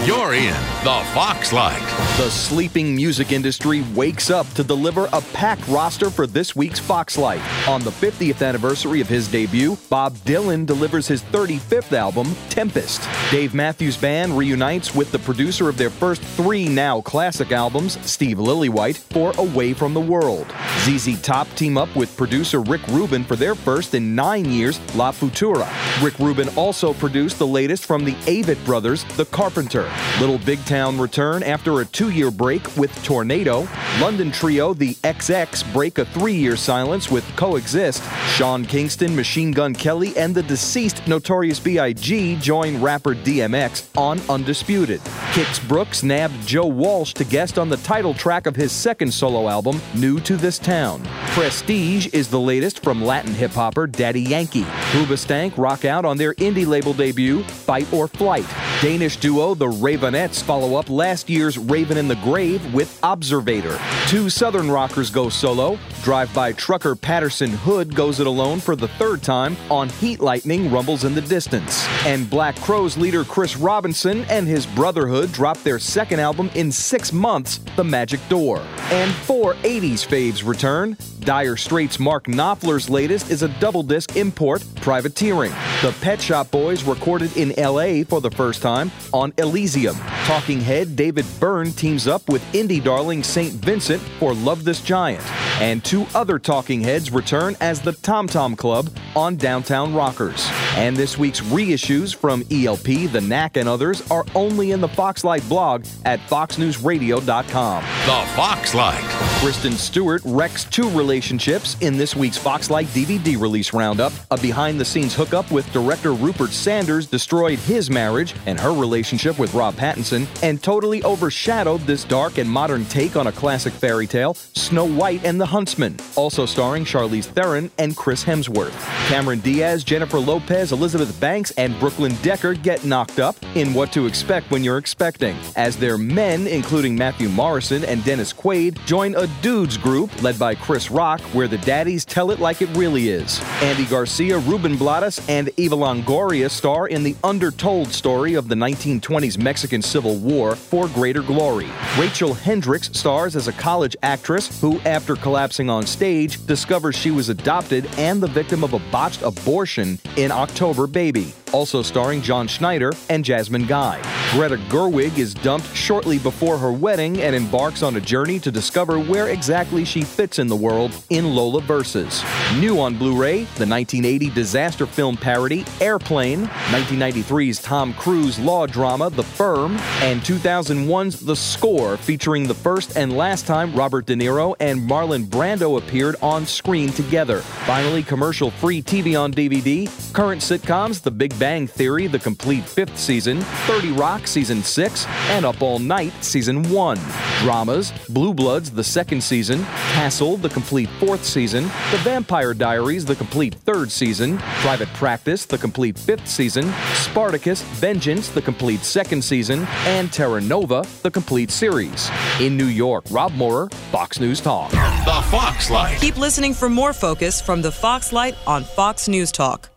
You're in the Foxlight. The sleeping music industry wakes up to deliver a packed roster for this week's Foxlight. On the 50th anniversary of his debut, Bob Dylan delivers his 35th album, Tempest. Dave Matthews Band reunites with the producer of their first 3 now classic albums, Steve Lillywhite, for Away from the World. ZZ Top team up with producer Rick Rubin for their first in 9 years, La Futura. Rick Rubin also produced the latest from the Avett Brothers, The Carpenter. Little Big Town return after a 2-year break with Tornado. London trio The XX break a 3-year silence with Coexist. Sean Kingston, Machine Gun Kelly, and the deceased Notorious B.I.G. join rapper DMX on Undisputed. Kix Brooks nabbed Joe Walsh to guest on the title track of his second solo album, New to This Town. Prestige is the latest from Latin hip-hopper Daddy Yankee. Hoobastank rock out on their indie label debut, Fight or Flight. Danish duo The Ravenettes follow up last year's Raven in the Grave with Observator. 2 Southern rockers go solo. Drive-by trucker Patterson Hood goes it alone for the 3rd time on Heat Lightning Rumbles in the Distance. And Black Crowes leader Chris Robinson and his Brotherhood drop their second album in 6 months, The Magic Door. And 4 80s faves return. Dire Straits' Mark Knopfler's latest is a double-disc import, Privateering. The Pet Shop Boys recorded in L.A. for the first time on Elysium. Talking Head David Byrne teams up with indie darling St. Vincent for Love This Giant. And 2 other Talking Heads return as the Tom Tom Club on Downtown Rockers. And this week's reissues from ELP, The Knack, and others are only in the Foxlight blog at foxnewsradio.com. The Foxlight. Kristen Stewart wrecks 2 relationships in this week's Foxlight DVD release roundup. A behind-the-scenes hookup with director Rupert Sanders destroyed his marriage and her relationship with Rob Pattinson, and totally overshadowed this dark and modern take on a classic fairy tale, Snow White and the Huntsman, also starring Charlize Theron and Chris Hemsworth. Cameron Diaz, Jennifer Lopez, Elizabeth Banks, and Brooklyn Decker get knocked up in What to Expect When You're Expecting, as their men, including Matthew Morrison and Dennis Quaid, join a dudes group led by Chris Rock, where the daddies tell it like it really is. Andy Garcia, Ruben Blades, and Eva Longoria star in the undertold story of the 1920s Mexican Civil War for greater glory. Rachel Hendricks stars as a college actress who, after collapsing on stage, discovers she was adopted and the victim of a botched abortion in October Baby, also starring John Schneider and Jasmine Guy. Greta Gerwig is dumped shortly before her wedding and embarks on a journey to discover where exactly she fits in the world in Lola Versus. New on Blu-ray, the 1980 disaster film parody Airplane, 1993's Tom Cruise law drama The Firm, and 2001's The Score, featuring the first and last time Robert De Niro and Marlon Brando appeared on screen together. Finally, commercial-free TV on DVD, current sitcoms The Big Bang Theory, the complete 5th season, 30 Rock Season 6, and Up All Night Season 1. Dramas, Blue Bloods, the 2nd season, Castle, the complete 4th season, The Vampire Diaries, the complete 3rd season, Private Practice, the complete 5th season, Spartacus, Vengeance, the complete 2nd season, and Terra Nova, the complete series. In New York, Rob Moorer, Fox News Talk. The Foxlight. Keep listening for more Focus from the Foxlight on Fox News Talk.